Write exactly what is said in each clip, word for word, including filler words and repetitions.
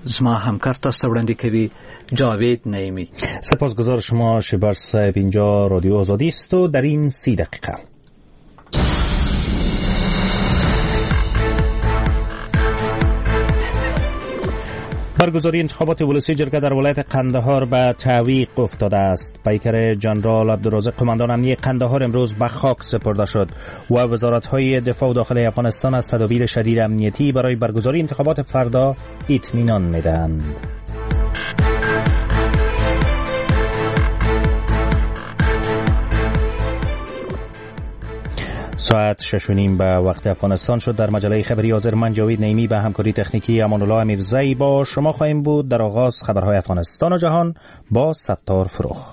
زما همکار تاسو وړاندې کوي جاوید نعیمی. سپاسگزار شما شبرس صاحب. اینجا رادیو آزادی است و در این سی دقیقه برگزاری انتخابات ولسی جرگه در ولایت قندهار به تعویق افتاده است. پیکر جنرال عبدالرازق قماندان امنیه قندهار امروز به خاک سپرده شد و وزارت‌های دفاع و داخلی افغانستان از تدابیر شدید امنیتی برای برگزاری انتخابات فردا اطمینان می‌دهند. ساعت شش و نیم به وقت افغانستان شد. در مجله خبری حاضر من جاوید نعیمی به همکاری تکنیکی امان الله امیرزایی با شما خواهیم بود. در آغاز خبرهای افغانستان و جهان با ستار فروخ.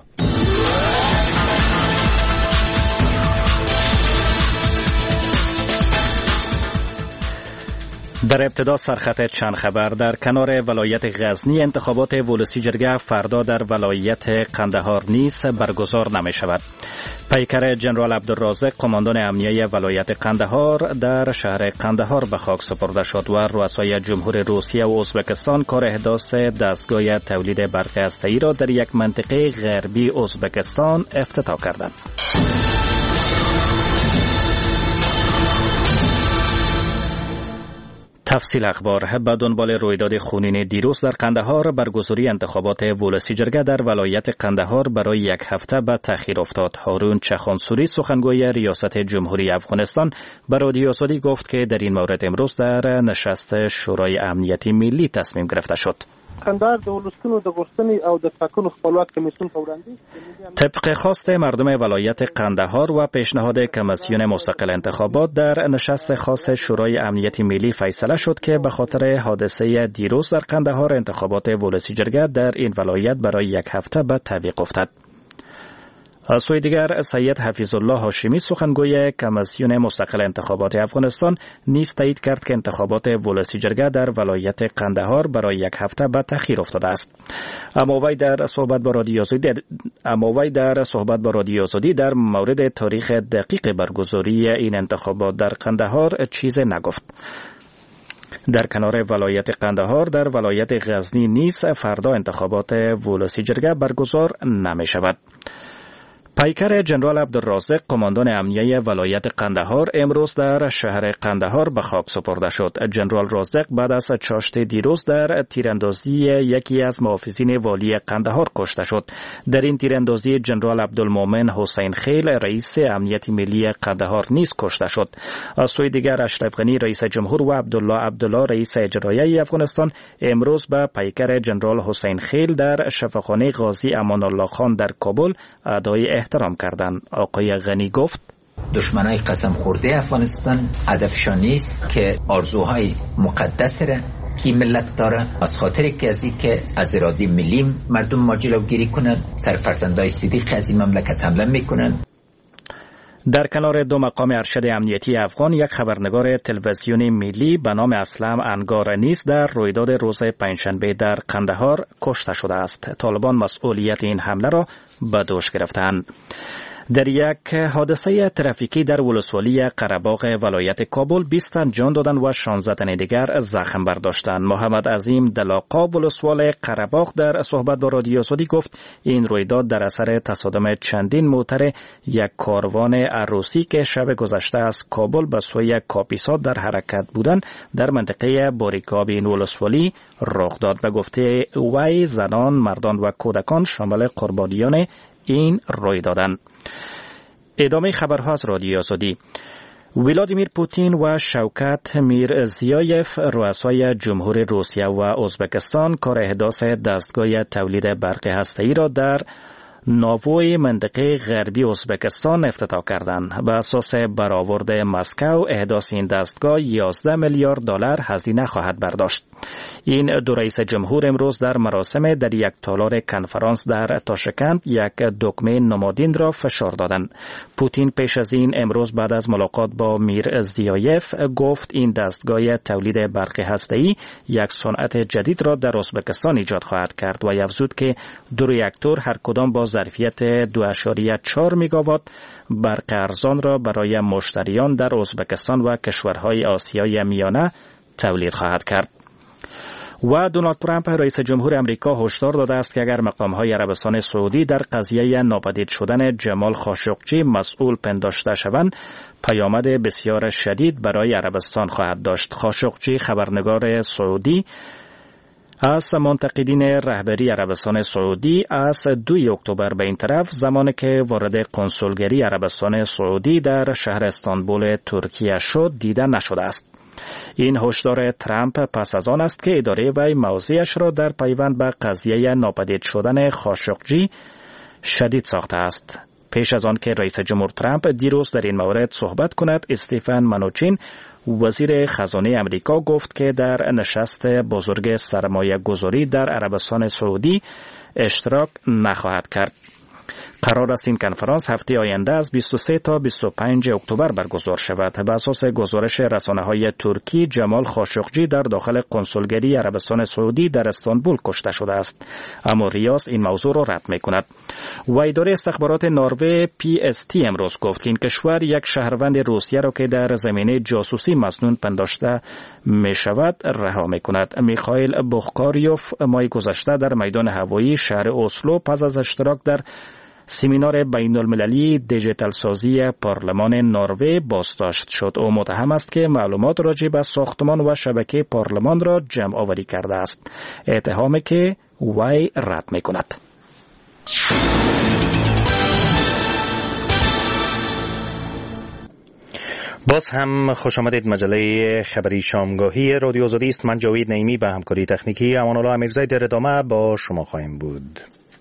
در ابتدا سرخط چند خبر. در کنار ولایت غزنی انتخابات ولسی جرگه فردا در ولایت قندهار نیز برگزار نمی شود. پیکر جنرال عبدالرازق قماندان امنیه ولایت قندهار در شهر قندهار به خاک سپرده شد و رؤسای جمهور روسیه و ازبکستان کار احداث دستگاه تولید برق هسته‌ای را در یک منطقه غربی ازبکستان افتتاح کردند. تفصیل اخبار. به دنبال رویداد خونین دیروز در قندهار برگزاری انتخابات ولسی جرگه در ولایت قندهار برای یک هفته به تأخیر افتاد. هارون چخانسوری سخنگوی ریاست جمهوری افغانستان به رادیو آزادی گفت که در این مورد امروز در نشست شورای امنیتی ملی تصمیم گرفته شد. قندهار د ولسونو د غوښتنې او د ټاکنو خپلواک کمیسیون په وړاندې طبق خواست مردم ولایت قندهار و پیشنهاد کمیسیون مستقل انتخابات در نشست خاص شورای امنیتی ملی فیصله شد که به خاطر حادثه دیروز در قندهار انتخابات ولسی جرگه در این ولایت برای یک هفته به تعویق افتاد. از سوی دیگر سید حفیظ الله هاشمی سخنگوی کمیسیون مستقل انتخابات افغانستان نیز تایید کرد که انتخابات ولسی جرگه در ولایت قندهار برای یک هفته به تأخیر افتاده است. اما وی در صحبت با رادیو آزادی اما وی در صحبت با رادیو آزادی در مورد تاریخ دقیق برگزاری این انتخابات در قندهار چیزی نگفت. در کنار ولایت قندهار در ولایت غزنی نیز فردا انتخابات ولسی جرگه برگزار نمی شود. پیکر جنرال عبدالرازق قماندان امنیه ولایت قندهار امروز در شهر قندهار به خاک سپرده شد. جنرال رازق بعد از چاشت دیروز در تیراندازی یکی از محافظین والی قندهار کشته شد. در این تیراندازی جنرال عبدالمومن حسین خیل رئیس امنیت ملی قندهار نیز کشته شد. از سوی دیگر اشرف غنی رئیس جمهور و عبدالله عبدالله رئیس اجرایی افغانستان امروز به پیکر جنرال حسین خیل در شفاخانه غازی امان الله خان در کابل ادای احترام کردند. آقای غنی گفت دشمنای قسم خورده افغانستان هدفشان نیست که آرزوهای مقدس را که ملت داره از خاطر که ازی که از اراده ملی مردم ما جلوگیری کنند، سرفرزندای صدیق از این مملکت حمله میکنند. در کنار دو مقام ارشد امنیتی افغان یک خبرنگار تلویزیونی ملی به نام اسلم انگار نیز در رویداد روز پنجشنبه در قندهار کشته شده است. طالبان مسئولیت این حمله را به دوش گرفتند. در یک حادثه ترافیکی در ولسوالی قره‌باغ ولایت کابل بیست تن جان دادند و شانزده تن دیگر زخم برداشتند. محمد عظیم دلاقا ولسوال قره‌باغ در صحبت با رادیو آزادی گفت این رویداد در اثر تصادم چندین موتر یک کاروان عروسی که شب گذشته از کابل به سوی کاپیسا در حرکت بودند در منطقه باریکاب این ولسوالی رخ داد. به گفته وی زنان، مردان و کودکان شامل قربانیان این رویدادند. ادامه خبرها از رادیو آزادی. ولادیمیر پوتین و شوکت میرزیایف رؤسای جمهور روسیه و ازبکستان کار احداث دستگاه تولید برق هسته‌ای را در ناووی منطقه غربی ازبکستان افتتاح کردند. به اساس برآورد مسکو احداث این دستگاه یازده میلیارد دلار هزینه خواهد برداشت. این دو رئیس جمهور امروز در مراسم در یک تالار کنفرانس در تاشکند یک دکمه نمادین را فشار دادند. پوتین پیش از این امروز بعد از ملاقات با میرزیایف گفت این دستگاه تولید برق هسته‌ای یک صنعت جدید را در ازبکستان ایجاد خواهد کرد و افزود که دو راکتور هر کدام با ظرفیت دو ممیز چهار میگاوات برق ارزان را برای مشتریان در ازبکستان و کشورهای آسیای میانه تولید خواهد کرد. و دونالد ترامپ رئیس جمهور امریکا هشدار داده است که اگر مقام‌های عربستان سعودی در قضیه ناپدید شدن جمال خاشقجی مسئول پنداشته شوند، پیامد بسیار شدید برای عربستان خواهد داشت. خاشقجی خبرنگار سعودی از منتقدین رهبری عربستان سعودی از دوی اکتبر به این طرف، زمانی که وارد کنسولگری عربستان سعودی در شهر استانبول ترکیه شد، دیده نشده است. این هشدار ترامپ پس از آن است که اداره وی موضعش را در پیوند به قضیه ناپدید شدن خاشقجی شدید ساخته است. پیش از آن که رئیس جمهور ترامپ دیروز در این مورد صحبت کند، استیفن منوچین وزیر خزانه امریکا گفت که در نشست بزرگ سرمایه گذاری در عربستان سعودی اشتراک نخواهد کرد. قرار است این کنفرانس هفته آینده از بیست و سه تا بیست و پنج اکتبر برگزار شود. بر اساس گزارش رسانه‌های ترکی، جمال خاشقجی در داخل کنسولگری عربستان سعودی در استانبول کشته شده است، اما ریاض این موضوع را رد می‌کند. و اداره استخبارات نروژ پی اس تی امروز گفت که این کشور یک شهروند روسیه را که در زمینه جاسوسی مسنون پنداشته می‌شود رها می‌کند. میخائیل بوخکاریوف ماه گذشته در میدان هوایی شهر اسلو پس از اشتراک در سمینار بین المللی دیجیتال سازی پارلمان نروژ بازداشت شد. او متهم است که معلومات راجع به ساختمان و شبکه پارلمان را جمع آوری کرده است، اتهامی که وی رد می کند. باز هم خوش آمدید. مجله خبری شامگاهی رادیو آزادی است. من جاوید نعیمی به همکاری تکنیکی امان الله امیرزاده در ادامه با شما خواهیم بود.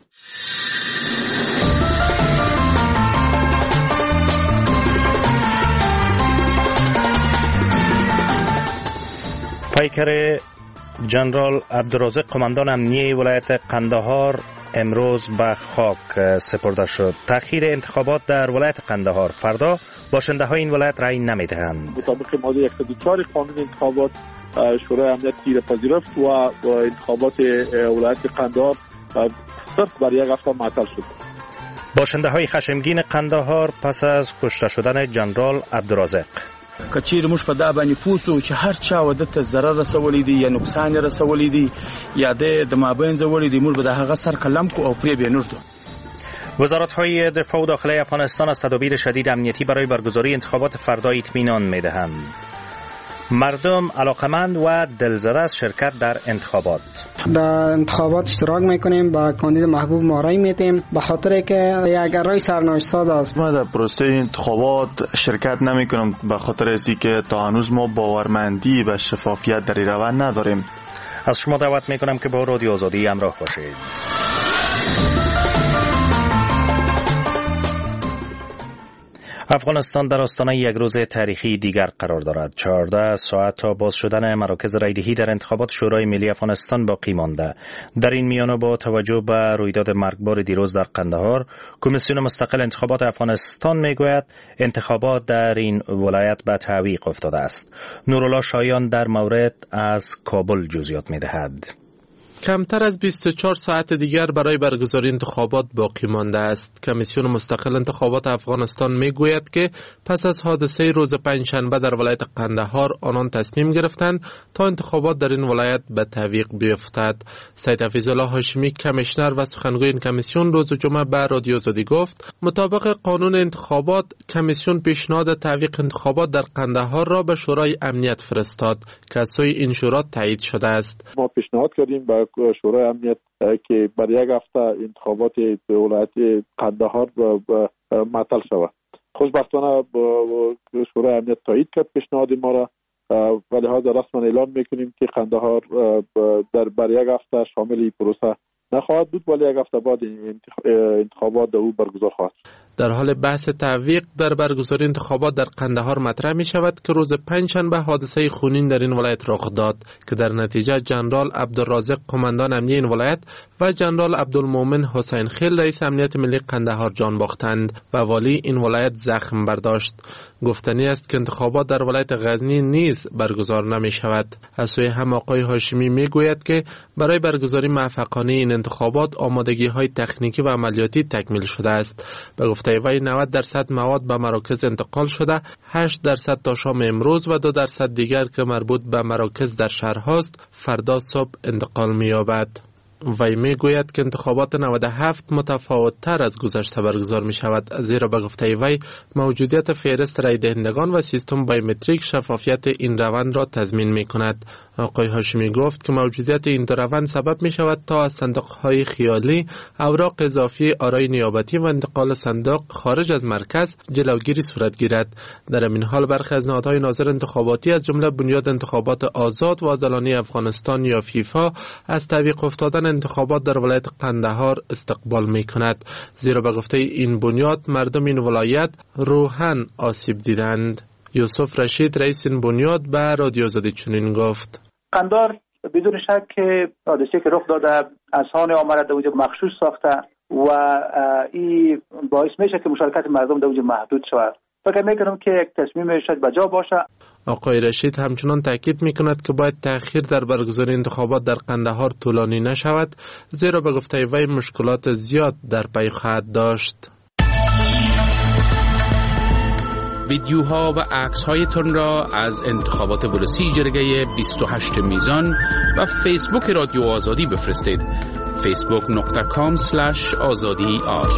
پیکر جنرال عبدالرازق قماندان امنیه ولایت قندهار امروز به خاک سپرده شد. تأخیر انتخابات در ولایت قندهار، فردا باشنده های این ولایت رأی نمیدهند. مطابق ماده صد و چهار قانون انتخابات، شورای امنیت تیر پذیرفت و انتخابات ولایت قندهار صرف برای یک هفته معطل شد. باشنده های خشمگین قندهار پس از کشته شدن جنرال عبدالرازق. کچیر موږ په دا باندې پوسو چې هر چا ودته ضرر رسولی دی یا نقصان رسولی دی یا د مابین زولی دی، موږ به د هغه سر قلم کو او پرې به نږدو. وزارت‌های دفاع و داخلی افغانستان از تدابیر شدید امنیتی برای برگزاری انتخابات فردا اطمینان می‌دهند. مردم علاقمند و دلزده از شرکت در انتخابات. در انتخابات اشتراک میکنیم، با کاندید محبوب ما رای میدیم، به خاطر که یک رای سرنوشت ساز است. ما در پروسه انتخابات شرکت نمیکنم به خاطر ازی که تا هنوز ما باورمندی و شفافیت در این روند نداریم. از شما دعوت میکنم که با رادیو آزادی همراه باشید. افغانستان در آستانه یک روز تاریخی دیگر قرار دارد. چهارده ساعت تا باز شدن مراکز رایدهی در انتخابات شورای ملی افغانستان باقی مانده. در این میانه با توجه به رویداد مرگبار دیروز در قندهار، کمیسیون مستقل انتخابات افغانستان میگوید انتخابات در این ولایت به تعویق افتاده است. نورالله شایان در مورد از کابل جزئیات میدهد. کمتر از بیست و چهار ساعت دیگر برای برگزاری انتخابات باقی مانده است. کمیسیون مستقل انتخابات افغانستان میگوید که پس از حادثه روز پنجشنبه در ولایت قندهار، آنان تصمیم گرفتند تا انتخابات در این ولایت به تعویق بیفتد. سید حفیظالله هاشمی، کمیشنر و سخنگوی این کمیسیون، روز جمعه به رادیو آزادی گفت مطابق قانون انتخابات کمیسیون پیشنهاد تعویق انتخابات در قندهار را به شورای امنیت فرستاد که از سوی این شورا تایید شده است. ما پیشنهاد کردیم به شورای امنیت که بر یک هفته انتخابات ولایت قندهار معطل شود. خوشبختانه شورای امنیت تایید کرد پیشنهاد ما را و لحاظ رسما اعلام میکنیم که قندهار در بر یک هفته شامل این پروسه نخواهد بود، ولی یک هفته بعد انتخابات او برگزار خواهد شد. در حال بحث تعویق در برگزاری انتخابات در قندهار مطرح می شود که روز پنجشنبه حادثه خونین در این ولایت رخ داد که در نتیجه جنرال عبدالرازق قماندان امنیه این ولایت و جنرال عبدالمومن حسین خیل رئیس امنیت ملی قندهار جان باختند و والی این ولایت زخم برداشت. گفتنی است که انتخابات در ولایت غزنی نیز برگزار نمی شود. از سوی هم آقای هاشمی می گوید که برای برگزاری موفقانه این انتخابات آمادگی های تکنیکی و عملیاتی تکمیل شده است. به گفته گفته وی نود درصد مواد به مراکز انتقال شده، هشت درصد تا شام امروز و دو درصد دیگر که مربوط به مراکز در شهرهاست فردا صبح انتقال می‌یابد. وی می گوید که انتخابات نود و هفت متفاوت تر از گذشته برگزار می شود، زیرا به گفته وی موجودیت فهرست رای دهندگان و سیستم بایومتریک شفافیت این روند را تضمین می کند. آقای هاشمی گفت که موجودیت این دو روند سبب می شود تا از صندوق های خیالی، اوراق اضافی آرای نیابتی و انتقال صندوق خارج از مرکز جلوگیری صورت گیرد. در این حال برخی از نهادهای ناظر انتخاباتی از جمله بنیاد انتخابات آزاد و عادلانه افغانستان یا فیفا از تعویق افتادن انتخابات در ولایت قندهار استقبال می کند، زیرا به گفته این بنیاد مردم این ولایت روحاً آسیب دیدند. یوسف رشید رئیس این بنیاد به رادیو آزادی چنین گفت: قندهار بدون شک که حادثه‌ای که رخ داده اذهان عامه را در اونجا مغشوش ساخته و این باعث میشه که مشارکت مردم در اونجا محدود شود. فکر میکنم که یک تصمیم شاید بجا باشه. آقای رشید همچنان تاکید میکند که باید تأخیر در برگزاری انتخابات در قندهار طولانی نشود، زیرا به گفته وی مشکلات زیاد در پی خواهد داشت. ویدیوها و عکس‌هایتان را از انتخابات بررسی جرگه بیست و هشت میزان و فیسبوک رادیو آزادی بفرستید. فیسبوک دات کام اسلش آزادی آش.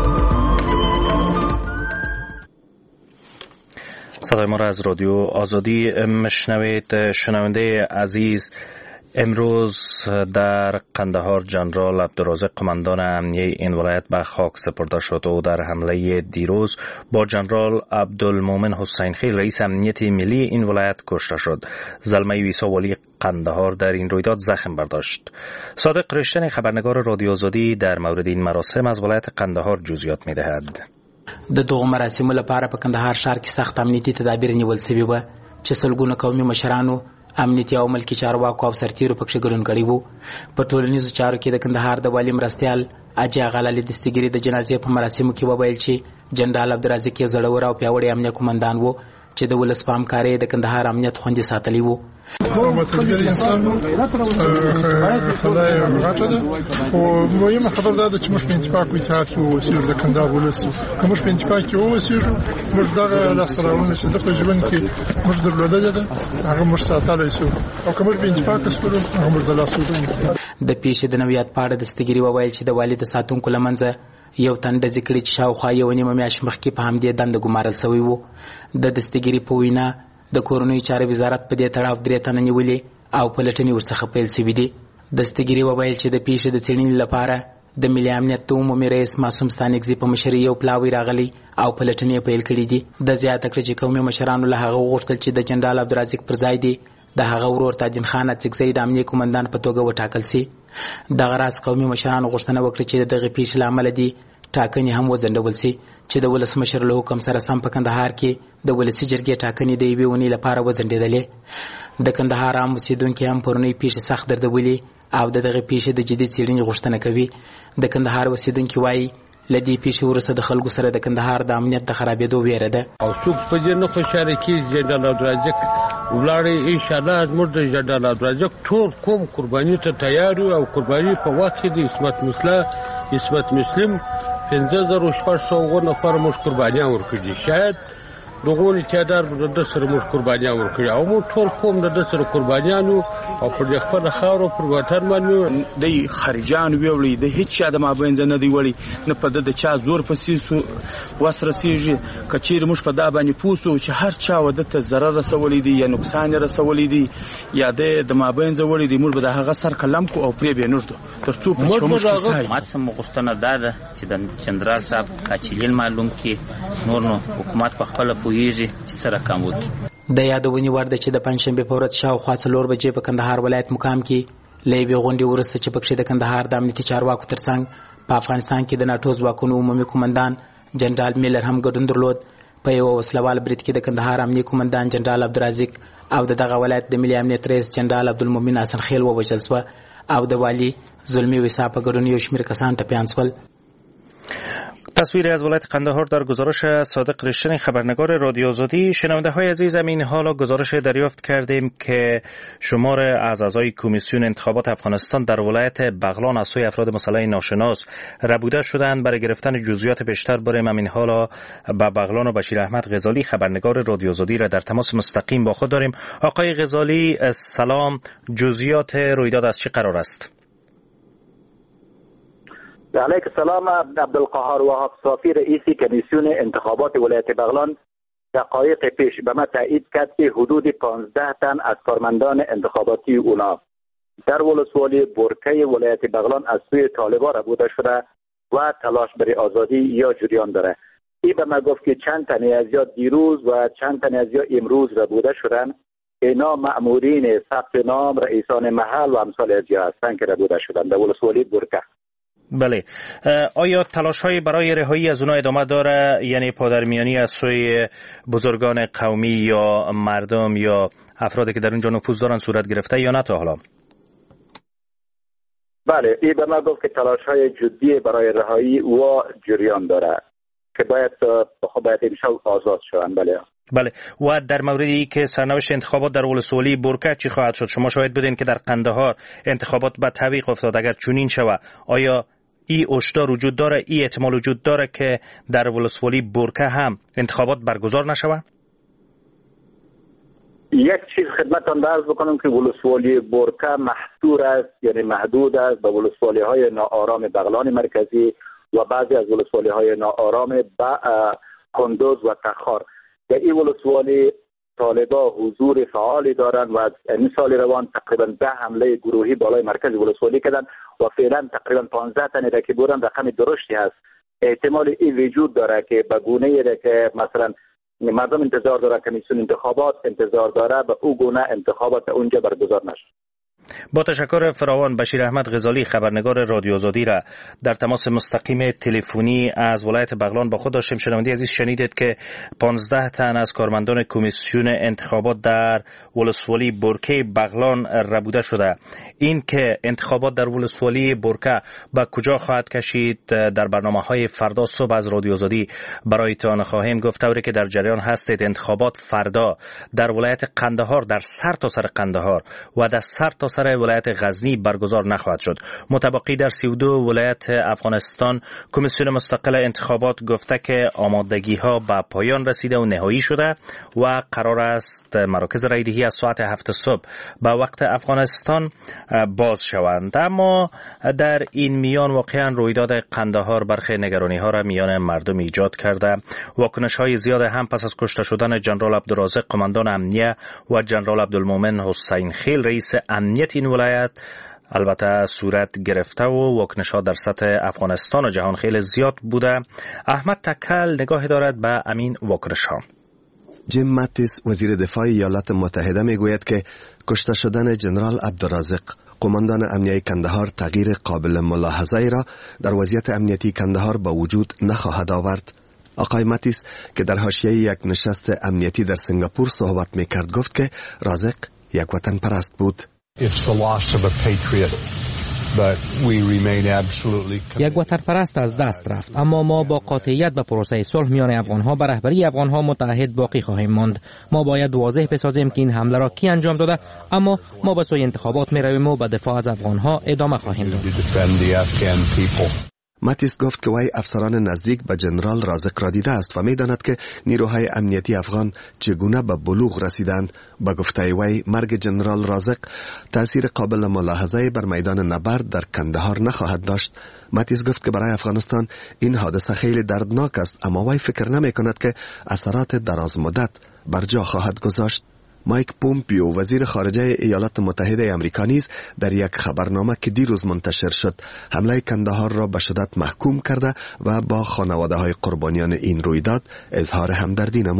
صدای ما را از رادیو آزادی مشنوید. شنونده عزیز، امروز در قندهار جنرال عبدالرازق قماندان امنیه این ولایت به خاک سپرده شد و در حمله دیروز با جنرال عبدالمومن حسین خیل رئیس امنیت ملی این ولایت کشته شد. زلمه ویسا والی قندهار در این رویداد زخم برداشت. صادق رشتن خبرنگار رادیو آزادی در مورد این مراسم از ولایت قندهار جزئیات می‌دهد. د دغه مراسمو لپاره په کندهار ښار کې سخت امنیتي تدابیر نیول شوي وو چې سلګونه قومي مشرانو، امنیتي او ملکي چارواکو او سرتیرو پکښې ګډون کړی وو. په ټولنیزو چارو کې د کندهار د والي مرستیال اجي غلالي دستګيري د جنازې په مراسمو کې وویل چې جنرال عبدالرازق یو زړور او پیاوړی امنیه قومندان وو چې د ولس په همکارۍ د کندهار امنیت خوندي ساتلی وو. متدبیر انسان خدای غټه ده، خو مهمه خبر ده چې موږ په اتفاق او اتحاد کې اوسېږو د کندهار ولس. که موږ په اتفاق کې اوسېږو، موږ دغه لاسته راوړنې چې د ژوند کې موږ درلودلې ده هغه موږ ساتلی شو، او که موږ په اتفاق وکړو هغه موږ د لاسه ورکړو. د پیښې د نویات په اړه دستګیري وویل چې د والي د ساتونکو له منځه یو تن ډزې کړي چې شاوخوا یوه نیمه میاشت مخکې په همدې دنده ګمارل سوی و. د دستګیري په وینا د کورنیو چارو وزارت په دې تړاو درې تنه نیولې او پلټنې ورڅخه پیل شوي دي. دستګیري وویل چې د پیښې د څېړنې لپاره د ملي امنیت د عمومي رئیس معصوم ستانکزي په مشرۍ یو پلاوی راغلی او پلټنې یې پیل کړي دي. د زیاته کړه چې قومي مشرانو له هغه وغوښتل چې د جنرال عبدالرازق پر ځای دی د هغه ورور تاجدین خان اڅکزی د امنیه قومندان په توګه وټاکل سي. دغه راز قومي مشرانو غوښتنه وکړه چې د دغې پیښې له امله دي ټاکنې هم وځنډول سي چې د ولسمشر له حکم سره سم په کندهار کې د ولسي جرګې ټاکنې د یوې اونۍ لپاره وځنډېدلې. د کندهار عام اوسېدونکي هم پرونۍ پیښې سخت دردولي او د دغې پیښې د جدي څېړنې غوښتنه کوي. د کندهار اوسېدونکي وایي له دې پیښې وروسته د خلکو سره د کندهار د امنیت د خرابېدو ویره ده. او څوک په دې نه خوشحاله کېږي جنرال عبدالرازق ولاړې انشاءالله زموږ د جنرال عبدالرازق ټول قوم قرباني ته تیار یو او قرباني په وخت کې د عصمت مسله عصمت مسلم پنځه زره شپږ سوه نفر موږ قربانیان ورکړي. شاید دغه تعداد د سره موږ قربانیان ورکړي او موږ ټول قوم د سره قربانیان او پر خپل خاور پر وطن باندې د خارجان ویولې د هیڅ چا د مابین نه دی وړي نه په د چا زور پسې وسره سیږي. کچیر موږ په دا باندې پوسو چې هر چا ودته ضرر رسولې دي یا نقصان رسولې دي یا د مابین زولې دي موږ به د هغه سر کلم کو او پرې به نورته ترڅو په موږ مات سم غوښتنه ده چې د جنرال صاحب کاچیل معلوم کی نور نو حکومت په خپل پویږي چې سره کم وکړي. د یادونې وړ ده چې د پنجشنبې په ورځ شاوخوا څلور بجې په کندهار ولایت مقام کې له یوې غونډې وروسته چې پکښې د کندهار د امنیتي چارواکو ترڅنګ په افغانستان کې د ناټو ځواکونو عمومي قومندان جنرال میلر هم ګډون درلود. په یوه وسلوال برید کې د کندهار امنیه قومندان جنرال عبدالرازق او د دغه ولایت د ملي امنیت رئیس جنرال عبدالمومن حسن خیل ووژل شوه او د والي زلمي ویسا په ګډون یو شمېر کسان ټپیان شول. تصویری از ولایت قندهار در گزارش صادق رشتن خبرنگار رادیو آزادی. شنونده های عزیز، این حالا گزارش دریافت کردیم که شمار از اعضای کمیسیون انتخابات افغانستان در ولایت بغلان از سوی افراد مسلح ناشناس ربوده شدند. برای گرفتن جزئیات بیشتر بریم همین حالا با بغلان و بشیر احمد غزالی خبرنگار رادیو آزادی را در تماس مستقیم با خود داریم. آقای غزالی سلام، جزئیات رویداد از چه قرار است؟ علیک السلام. عبدالقهار وهاب صافی رئیس کمیسیون انتخابات ولایت بغلان دقایق پیش به ما تایید کرد که حدود پانزده تن از کارمندان انتخاباتی اونا در ولسوالی برکه ولایت بغلان از سوی طالبان ربوده شده و تلاش برای آزادی یا جریان داره. این به ما گفت که چند تن از یا دیروز و چند تن از یا امروز ربوده شدن. اینا مأمورین ثبت نام، رئیسان محل و امثال از یا هستند که ربوده شدن در ولسوالی برکه. بله، آیا تلاش های برای رهایی از اونها ادامه داره؟ یعنی پادرمیانی از سوی بزرگان قومی یا مردم یا افرادی که در اونجا نفوذ دارن صورت گرفته یا نه تا حالا؟ بله، این به ما گفت که تلاش های جدی برای رهایی و جریان داره که باید باید امشب آزاد شوند. بله بله. و در موردی که سرنوشت انتخابات در ولسوالی برکه چی خواهد شد؟ شما شاهد بودین که در قندهار انتخابات به تعویق افتاد. اگر چنین شود آیا ای هشدار وجود داره، ای احتمال وجود داره که در ولسوالی برکه هم انتخابات برگزار نشود؟ یک چیز خدمتتان عرض بکنم که ولسوالی برکه محصور است، یعنی محدود است به ولسوالی های ناآرام بغلان مرکزی و بعضی از ولسوالی های ناآرام با کندوز و تخار. در این ولسوالی طالبا حضور فعالی دارند و از این سال روان تقریبا ده حمله گروهی بالای مرکز ولسوالی کردند و فعلا تقریبا پانزده تن را که بودن رقم درشتی هست. احتمال این وجود داره که به گونه‌ای را که مثلا مردم انتظار داره کمیسیون انتخابات انتظار داره به او گونه انتخابات اونجا برگزار نشه. با تشکر فراوان. بشیر احمد غزالی خبرنگار رادیو آزادی را در تماس مستقیم تلفنی از ولایت بغلان با خود داشتیم. شنونده عزیز، شنیدید که پانزده تن از کارمندان کمیسیون انتخابات در ولسوالی برکه بغلان ربوده شده. این که انتخابات در ولسوالی برکه به کجا خواهد کشید در برنامه‌های فردا صبح از رادیو آزادی برایتان خواهیم گفت. طوری که در جریان هستید انتخابات فردا در ولایت قندهار، در سر تا سر قندهار و در سر تا سر ولایت غزنی برگزار نخواهد شد. متبقی در سی و دو ولایت افغانستان کمیسیون مستقل انتخابات گفته که آمادگی ها به پایان رسیده و نهایی شده و قرار است مراکز رایدهی از ساعت هفت صبح به وقت افغانستان باز شوند. اما در این میان واقعا رویداد قندهار برخی نگرانی ها را میان مردم ایجاد کرده. واکنش های زیاد هم پس از کشته شدن جنرال عبدالرازق قماندان امنیه و جنرال عبدالمومن حسین خیل رئیس امنیت این ولایت البته صورت گرفته و واکنش ها در سطح افغانستان و جهان خیلی زیاد بوده. احمد تکل نگاه دارد به امین واکنش ها. جیم ماتیس وزیر دفاع ایالات متحده میگوید که کشته شدن جنرال عبدالرازق قماندان امنیه کندهار تغییر قابل ملاحظه‌ای را در وضعیت امنیتی کندهار با وجود نخواهد آورد. آقای ماتیس که در حاشیه یک نشست امنیتی در سنگاپور صحبت میکرد گفت که رازق یک وطن پرست بود. یک وطن پرست از دست رفت، اما ما با قاطعیت به پروسه صلح میان افغانها به رهبری افغانها متحد باقی خواهیم ماند. ما باید واضح بسازیم که این حمله را کی انجام داده، اما ما به سوی انتخابات می رویم و به دفاع از افغانها ادامه خواهیم داد. ماتیس گفت که وی افسران نزدیک به جنرال رازق را دیده است و می‌داند که نیروهای امنیتی افغان چگونه به بلوغ رسیدند. با گفته وی مرگ جنرال رازق تأثیر قابل ملاحظه‌ای بر میدان نبرد در کندهار نخواهد داشت. ماتیس گفت که برای افغانستان این حادثه خیلی دردناک است، اما وی فکر نمی‌کند که اثرات دراز مدت بر جا خواهد گذاشت. مایک پومپیو وزیر خارجه ایالات متحده آمریکا نیز در یک خبرنامه که دیروز منتشر شد حمله کندهار را به شدت محکوم کرده و با خانواده های قربانیان این رویداد اظهار همدردی نمود.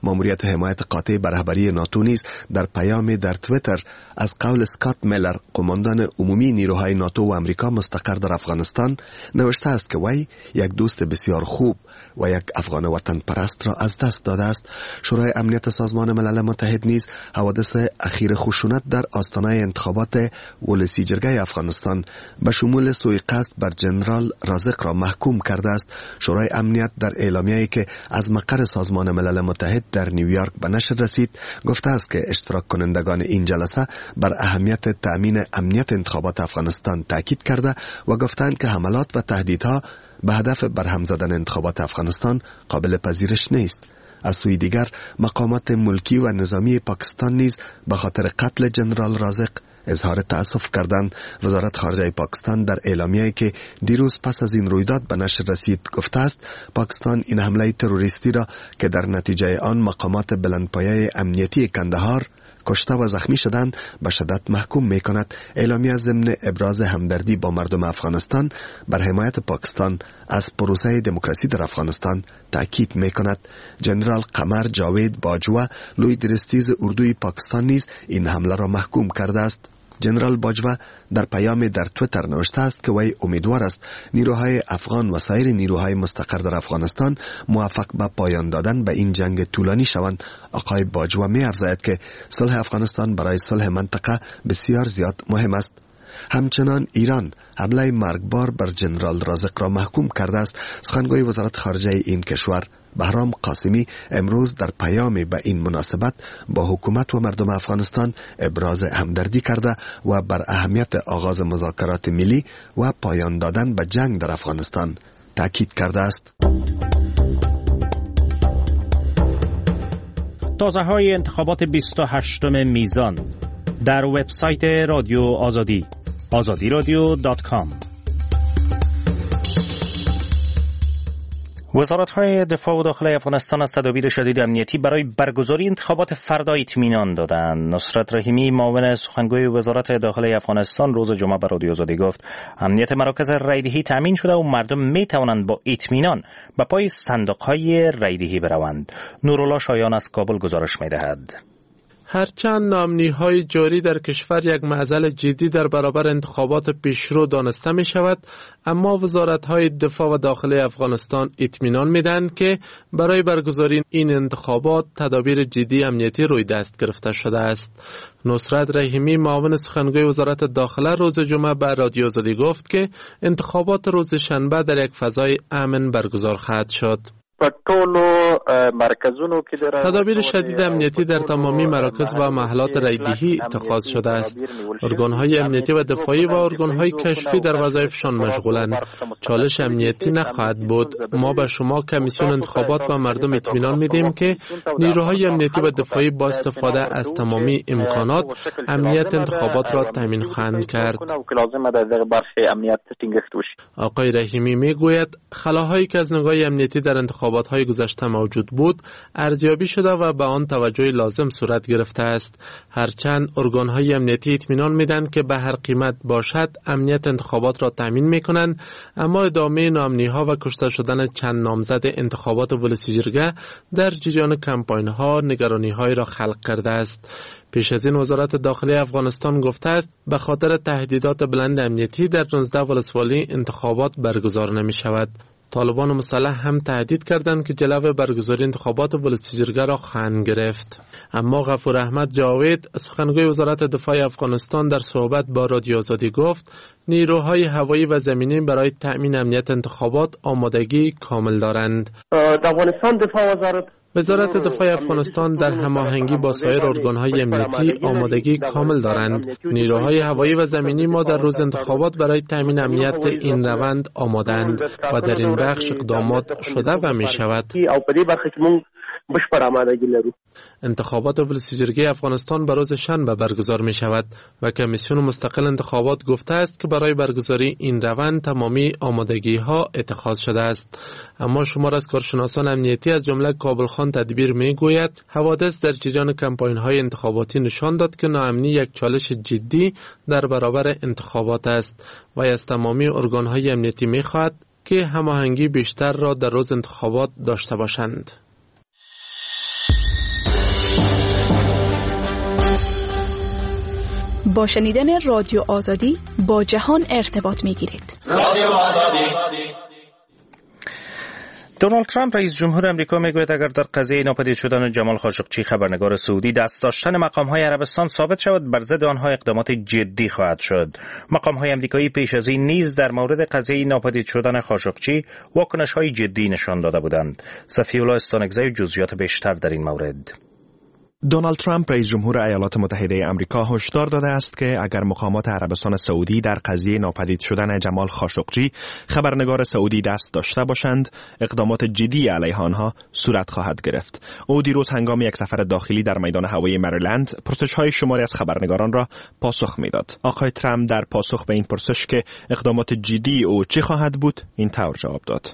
ماموریت حمایت قاطع بر رهبری ناتو نیز در پیام در تویتر از قول اسکات میلر، قماندان عمومی نیروهای ناتو و امریکا مستقر در افغانستان، نوشته است که وی یک دوست بسیار خوب و یک افغان وطن پرست را از دست داده است. شورای امنیت سازمان ملل متحد نیز حوادث اخیر خشونت در آستانه انتخابات ولسی جرگه افغانستان به شمول سوء قصد بر جنرال رازق را محکوم کرده است. شورای امنیت در اعلامیه‌ای که از مقر سازمان ملل متحد در نیویورک به نشر رسید گفته است که اشتراک کنندگان این جلسه بر اهمیت تأمین امنیت انتخابات افغانستان تاکید کرده و گفتند که حملات و تهدیدها به هدف برهم زدن انتخابات افغانستان قابل پذیرش نیست. از سوی دیگر مقامات ملکی و نظامی پاکستان نیز به خاطر قتل جنرال رازق اظهار تأسف کردند. وزارت خارجه پاکستان در اعلامیه‌ای که دیروز پس از این رویداد به نشر رسید گفته است پاکستان این حمله تروریستی را که در نتیجه آن مقامات بلندپایه امنیتی کندهار کشته و زخمی شدند به شدت محکوم می کند. اعلامیه ضمن ابراز همدردی با مردم افغانستان بر حمایت پاکستان از پروسه دموکراسی در افغانستان تاکید می کند. جنرال قمر جاوید باجوه، لوی درستیز اردوی پاکستان نیز این حمله را محکوم کرده است. جنرال باجوه در پیام در تویتر نوشته است که وی امیدوار است نیروهای افغان و سایر نیروهای مستقر در افغانستان موفق به پایان دادن به این جنگ طولانی شوند. آقای باجوه می افزاید که صلح افغانستان برای صلح منطقه بسیار زیاد مهم است. همچنان ایران حمله مرگبار بر جنرال رازق را محکوم کرده است. سخنگوی وزارت خارجه این کشور بهرام قاسمی امروز در پیامی به این مناسبت با حکومت و مردم افغانستان ابراز همدردی کرده و بر اهمیت آغاز مذاکرات ملی و پایان دادن به جنگ در افغانستان تاکید کرده است. تازه های انتخابات بیست و هشتم میزان در وبسایت رادیو آزادی آزادی رادیو دات کام. وزارت‌های دفاع و داخلی افغانستان از تدابیر شدید امنیتی برای برگزاری انتخابات فردا اطمینان دادند. نصرت رحیمی، معاون سخنگوی وزارت داخلی افغانستان، روز جمعه به رادیو آزادی گفت امنیت مراکز رایدهی تامین شده و مردم می‌توانند با اطمینان به پای صندوق‌های رایدهی بروند. نورالله شایان از کابل گزارش می‌دهد. هرچند ناامنی‌های جاری در کشور یک معضل جدی در برابر انتخابات پیشرو دانسته می شود، اما وزارت‌های دفاع و داخلی افغانستان اطمینان می‌دهند که برای برگزاری این انتخابات تدابیر جدی امنیتی روی دست گرفته شده است. نصرت رحیمی، معاون سخنگوی وزارت داخله، روز جمعه به رادیو آزادی گفت که انتخابات روز شنبه در یک فضای امن برگزار خواهد شد. تدابیر شدید امنیتی در تمامی مراکز و محلات رایدهی اتخاذ شده است. ارگان‌های امنیتی و دفاعی و ارگان‌های کشفی در وظایفشان مشغولند. چالش امنیتی نخواهد بود. ما به شما کمیسیون انتخابات و مردم اطمینان میدیم که نیروهای امنیتی و دفاعی با استفاده از تمامی امکانات امنیت انتخابات را تامین خواهند کرد. آقای رحیمی میگوید خلاهایی که از نگاه امنیتی در انتخابات های گذشته موجود بود ارزیابی شده و به آن توجه لازم صورت گرفته است. هرچند ارگان‌های امنیتی اطمینان میدن که به هر قیمت باشد امنیت انتخابات را تامین میکنند، اما ادامه ناامنی‌ها و کشته شدن چند نامزد انتخابات ولسی جرگه در جریان کمپاین‌ها نگرانی‌هایی را خلق کرده است. پیش از این وزارت داخلی افغانستان گفته است به خاطر تهدیدات بلند امنیتی در نوزده ولسوالی انتخابات برگزار نمی شود. طالبان مسلح هم تهدید کردند که جلو برگزاری انتخابات ولسی جرگه را خواهند گرفت. اما غفور احمد جاوید، سخنگوی وزارت دفاع افغانستان، در صحبت با رادیو آزادی گفت نیروهای هوایی و زمینی برای تأمین امنیت انتخابات آمادگی کامل دارند. افغانستان دفاع وزارت وزارت دفاع افغانستان در هماهنگی با سایر ارگان‌های امنیتی آمادگی کامل دارند. نیروهای هوایی و زمینی ما در روز انتخابات برای تامین امنیت این روند آمادند و در این بخش اقدامات شده و می شود. انتخابات ولسی جرگه افغانستان به روز شنبه برگزار می شود و کمیسیون مستقل انتخابات گفته است که برای برگزاری این روند تمامی آمادگی ها اتخاذ شده است. اما شمار از کارشناسان امنیتی از جمله کابل خان تدبیر می گوید حوادث در جریان کمپاین های انتخاباتی نشان داد که ناامنی یک چالش جدی در برابر انتخابات است و از تمامی ارگان های امنیتی می خواهد که هماهنگی بیشتر را در روز انتخابات داشته باشند. با شنیدن رادیو آزادی با جهان ارتباط می‌گیرید. رادیو آزادی. دونالد ترامپ رئیس جمهور امریکا میگوید اگر در قضیه ناپدید شدن جمال خاشقچی خبرنگار سعودی دست داشتن مقام‌های عربستان ثابت شود، بر ضد آنها اقدامات جدی خواهد شد. مقام‌های امریکایی پیش از این نیز در مورد قضیه ناپدید شدن خاشقچی واکنش‌های جدی نشان داده بودند. صفی‌الله استانکزی جزئیات بیشتر در این مورد. دونالد ترامپ رئیس جمهور ایالات متحده آمریکا هشدار داده است که اگر مقامات عربستان سعودی در قضیه ناپدید شدن جمال خاشقچی خبرنگار سعودی دست داشته باشند، اقدامات جدی علیه آنها صورت خواهد گرفت. او دیروز هنگام یک سفر داخلی در میدان هوایی مریلند پرسش‌های شماری از خبرنگاران را پاسخ میداد. آقای ترامپ در پاسخ به این پرسش که اقدامات جدی او چه خواهد بود، این طور جواب داد: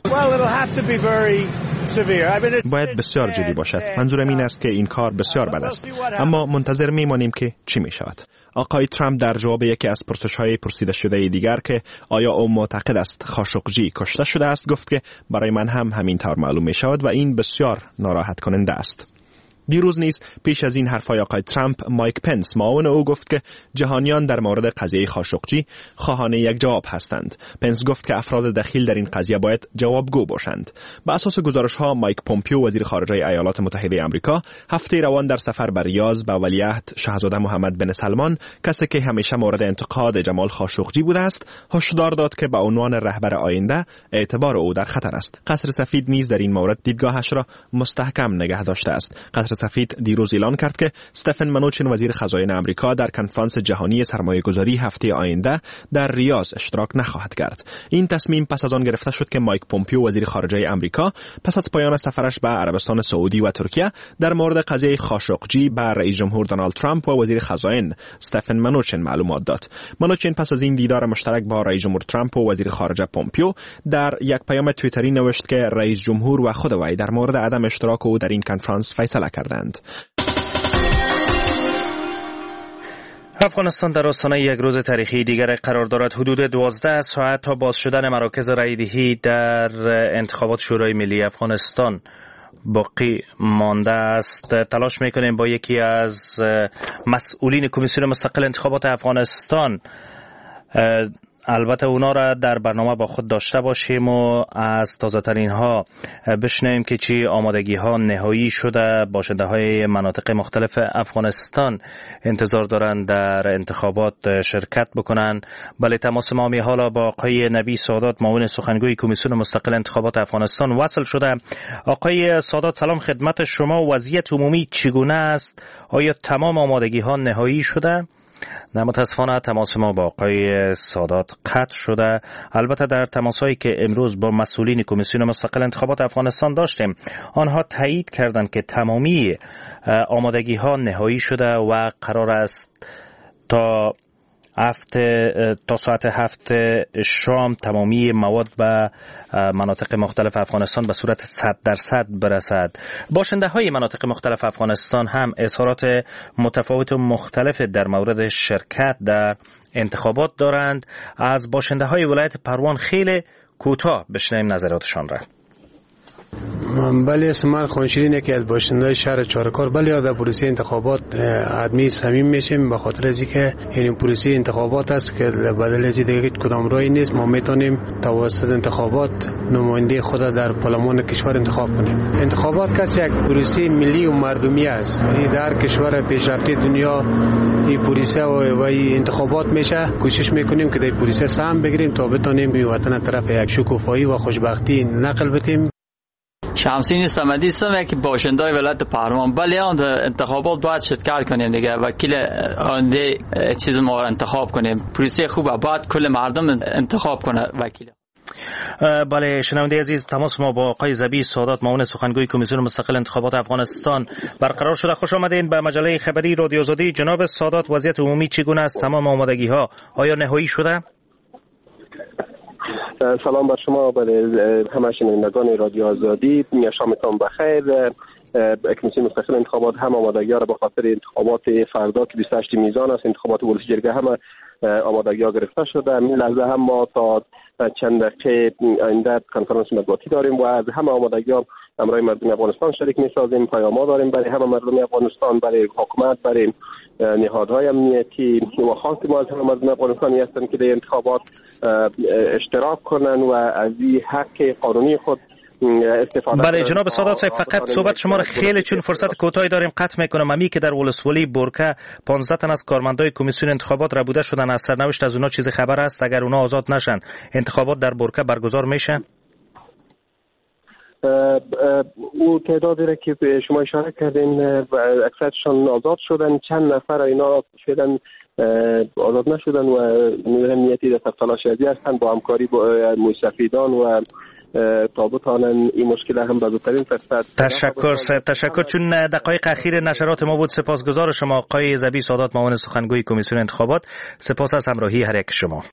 باید بسیار جدی باشد. منظورم این است که این کار بسیار بد است، اما منتظر میمانیم که چی می شود. آقای ترامپ در جواب یکی از پرسش‌های پرسیده شده دیگر که آیا او معتقد است خاشقچی کشته شده است، گفت که برای من هم همین طور معلوم می شود و این بسیار ناراحت کننده است. دیروز نیز پیش از این حرفای آقای ترامپ، مایک پنس معاون او گفت که جهانیان در مورد قضیه خاشقچی خواهان یک جواب هستند. پنس گفت که افراد دخیل در این قضیه باید جوابگو باشند. به اساس گزارش‌ها، مایک پومپیو وزیر خارجه ایالات متحده آمریکا هفته روان در سفر به ریاض به ولیعهد شاهزاده محمد بن سلمان، کسی که همیشه مورد انتقاد جمال خاشقچی بوده است، هشدار داد که به عنوان رهبر آینده اعتبار او در خطر است. قصر سفید نیز در این مورد دیدگاهش را مستحکم نگه داشته است. قصر سفید دیروز اعلان کرد که استفن منوچن وزیر خزاین آمریکا در کنفرانس جهانی سرمایه‌گذاری هفته آینده در ریاض اشتراک نخواهد کرد. این تصمیم پس از آن گرفته شد که مایک پومپیو وزیر خارجه آمریکا پس از پایان سفرش به عربستان سعودی و ترکیه در مورد قضیه خاشقچی به رئیس جمهور دونالد ترامپ و وزیر خزاین استفن منوچن معلومات داد. منوچن پس از این دیدار مشترک با رئیس جمهور ترامپ و وزیر خارجه پومپیو در یک پیام توییتری نوشت که رئیس جمهور و خود وی در مورد عدم اشتراک او در این کنفرانس فیصله کردند. افغانستان در آستانه یک روز تاریخی دیگر قرار دارد. حدود دوازده ساعت تا باز شدن مراکز رایدهی در انتخابات شورای ملی افغانستان باقی مانده است. تلاش میکنیم با یکی از مسئولین کمیسیون مستقل انتخابات افغانستان، البته اونا را در برنامه با خود داشته باشیم و از تازه ترین ها بشنویم که چی آمادگی ها نهایی شده. باشنده های مناطق مختلف افغانستان انتظار دارند در انتخابات شرکت بکنن. بله، تماس ما می حالا با آقای نبی سادات، معاون سخنگوی کمیسیون مستقل انتخابات افغانستان وصل شده. آقای سادات، سلام خدمت شما. وضعیت عمومی چگونه است؟ آیا تمام آمادگی ها نهایی شده؟ نه، متاسفانه تماس ما با آقای سادات قطع شده. البته در تماسایی که امروز با مسئولین کمیسیون مستقل انتخابات افغانستان داشتیم، آنها تایید کردند که تمامی آمادگی ها نهایی شده و قرار است تا هفته تا ساعت هفت شام تمامی مواد به مناطق مختلف افغانستان به صورت صد درصد برسد. باشنده های مناطق مختلف افغانستان هم اظهارات متفاوت و مختلف در مورد شرکت در انتخابات دارند. از باشنده های ولایت پروان خیلی کوتاه بشنویم نظراتشان را. بله، اسمان خونشیرین یکی از باشنده‌های شهر چارکار. بله، در پروسه انتخابات آدمی صمیم میشیم به خاطر از اینکه این پروسه انتخابات است که بدل از دیگه کدام راهی نیست. ما میتونیم توسط انتخابات نماینده خود در پارلمان کشور انتخاب کنیم. انتخابات کسی یک پروسه ملی و مردمی است. این در کشور پیشرفته دنیا این پروسه و این انتخابات میشه. کوشش میکنیم که در پروسه سهم بگیریم تا بتونیم به وطن طرف یک شکوفایی و خوشبختی نقل بدیم. شمسین صمدی سم یک باشندای ولایت پهلوان. بله، آن انتخابات باید شرکت کنیم دیگه. وکیل آینده چیز ما را انتخاب کنیم. پروسه خوبه، باید کل مردم انتخاب کنه وکیل. بله، شنونده عزیز، تماس ما با آقای نبی سادات، معاون سخنگوی کمیسیون مستقل انتخابات افغانستان برقرار شده. خوش آمدین به مجله خبری رادیو آزادی. جناب سادات، وضعیت عمومی چگونه است؟ تمام آمادگی ها آیا نهایی شده؟ سلام بر شما، بر همه شنوندگان رادیو آزادی. شامتان بخیر. کمیسیون مستقل انتخابات هم آمادگی‌ها را به خاطر انتخابات فردا که بیست و هشت میزان است، انتخابات ولسی جرگه هم آمادگی‌ها گرفته شده. این لحظه هم ما تا چند دقیقه آینده کنفرانس مطبوعاتی داریم و از همه آمادگی‌ها همراه مردم افغانستان شریک می‌سازیم. پیام‌ها داریم برای همه مردم افغانستان، برای حکومت، برای نهادهای امنیتی و خواست ما از همه مردم افغانستانی هستند که در انتخابات اشتراک کنند و از این حق قانونی خود استفاده. بله جناب سادات صاحب، فقط صحبت شما را خیلی چون فرصت کوتاهی داریم قطع میکنم. امی که در ولسوالی بورکه پانزده تن از کارمندای کمیسیون انتخابات را بوده شدن، از سرنوشت از اونا چیزی خبر است؟ اگر اونا آزاد نشن انتخابات در بورکه برگزار میشه؟ او تعدادی را که شما اشاره کردین اکثرشان آزاد شدن، چند نفر اینا فعلا آزاد نشدن و نیروی امنیتی در تلاشی هستند با همکاری با مستفیدان و تابوتان این مشکل هم به زودترین فرصت. تشکر تشکر چون دقایق اخیر نشرات ما بود. سپاسگزار شما آقای زبی سادات، معاون سخنگوی کمیسیون انتخابات. سپاس از همراهی هر یک شما.